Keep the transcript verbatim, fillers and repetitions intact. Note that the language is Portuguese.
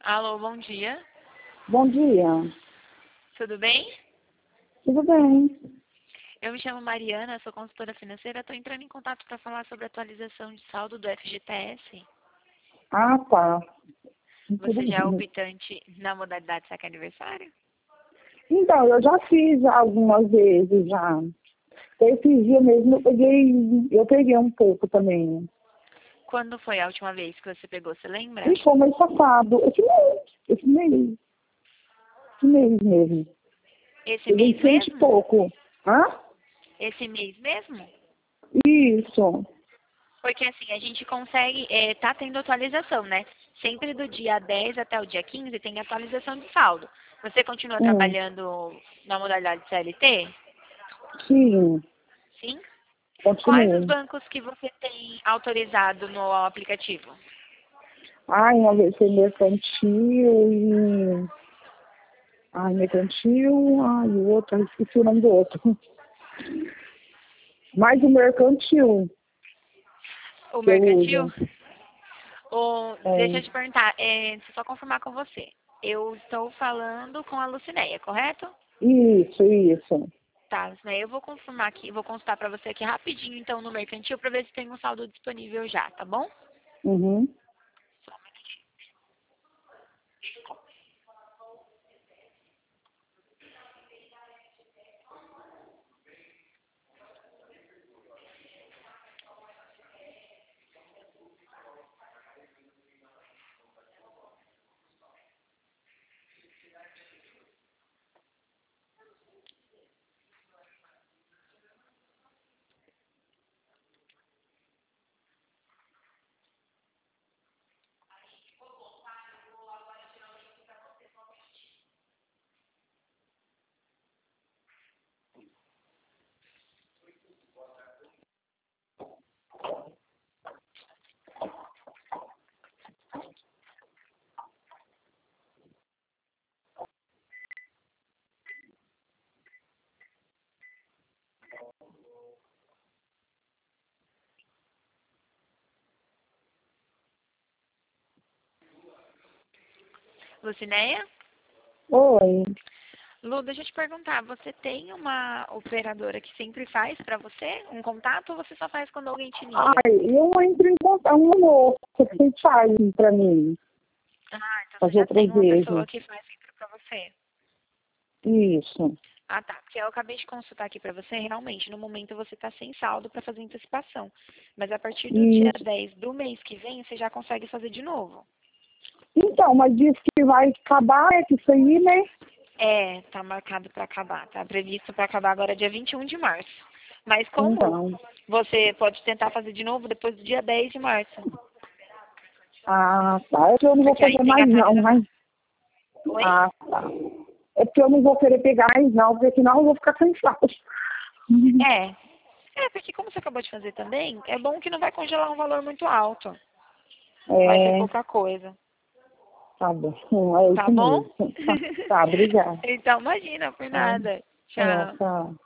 Alô, bom dia. Bom dia. Tudo bem? Tudo bem? Eu me chamo Mariana, sou consultora financeira. Estou entrando em contato para falar sobre a atualização de saldo do F G T S. Ah, tá. Tudo Você já é bem. optante na modalidade saque aniversário? Então, eu já fiz já algumas vezes já. Esse dia mesmo eu peguei, eu peguei um pouco também. Quando foi a última vez que você pegou, você lembra? E foi mês passado. Esse mês. Esse mês. Esse mês mesmo. Esse Peguei mês cento e mesmo? pouco. Hã? Esse mês mesmo? Isso. Porque assim, a gente consegue, é, tá tendo atualização, né? Sempre do dia dez até o dia quinze tem atualização de saldo. Você continua Hum. trabalhando na modalidade C L T? Sim. Sim? Quais os Continuo. bancos que você tem autorizado no aplicativo? Ai, uma vez foi mercantil e... Ai, mercantil. Ai, o outro, eu esqueci o nome do outro. Mais o mercantil O que eu mercantil? uso. Ou, deixa É, eu te perguntar, é, deixa eu só confirmar com você. Eu estou falando com a Lucinéia, correto? isso, isso. Tá, Lucinéia, eu vou confirmar aqui, vou consultar para você aqui rapidinho, então, no mercantil, para ver se tem um saldo disponível já, tá bom? Uhum. Lucinéia? Oi. Lu, deixa eu te perguntar, você tem uma operadora que sempre faz para você um contato ou você só faz quando alguém te liga? Ai, eu entro em contato, um moço que você faz pra mim, Ah, então você fazer já outras tem uma pessoa vezes. que faz sempre para você. Isso. Ah, tá. Porque eu acabei de consultar aqui para você, realmente, no momento você está sem saldo para fazer antecipação. Mas a partir do dia Isso. dez do mês que vem, você já consegue fazer de novo. Então, mas disse que vai acabar, é que isso aí, né? É, tá marcado para acabar. Tá previsto para acabar agora dia vinte e um de março. Mas como Então. você pode tentar fazer de novo depois do dia dez de março? Ah, tá. É que eu não vou Porque aí fazer tem mais não, atualização. mas... Oi? Ah, tá. É porque eu não vou querer pegar mais não, porque senão eu vou ficar cansado. É. É, porque como você acabou de fazer também, é bom que não vai congelar um valor muito alto. Vai ser É, pouca coisa. tá bom. É Tá isso bom? mesmo. Tá, tá, obrigada. Então, imagina, por É, nada. é, Tchau. tá.